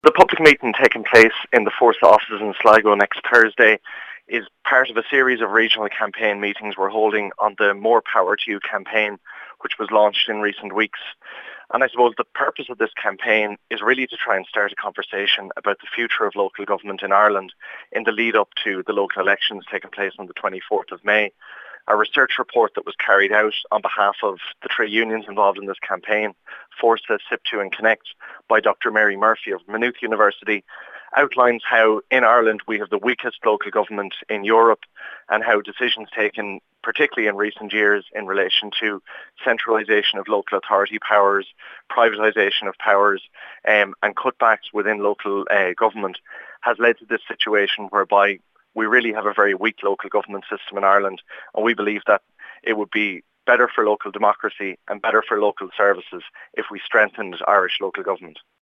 The public meeting taking place in the Force offices in Sligo next Thursday is part of a series of regional campaign meetings we're holding on the More Power to You campaign, which was launched in recent weeks. And I suppose the purpose of this campaign is really to try and start a conversation about the future of local government in Ireland in the lead up to the local elections taking place on the 24th of May. A research report that was carried out on behalf of the trade unions involved in this campaign, Forsa, SIPTU and Connect, by Dr. Mary Murphy of Maynooth University, outlines how in Ireland we have the weakest local government in Europe and how decisions taken, particularly in recent years, in relation to centralisation of local authority powers, privatisation of powers and cutbacks within local government has led to this situation whereby we really have a very weak local government system in Ireland, and we believe that it would be better for local democracy and better for local services if we strengthened Irish local government.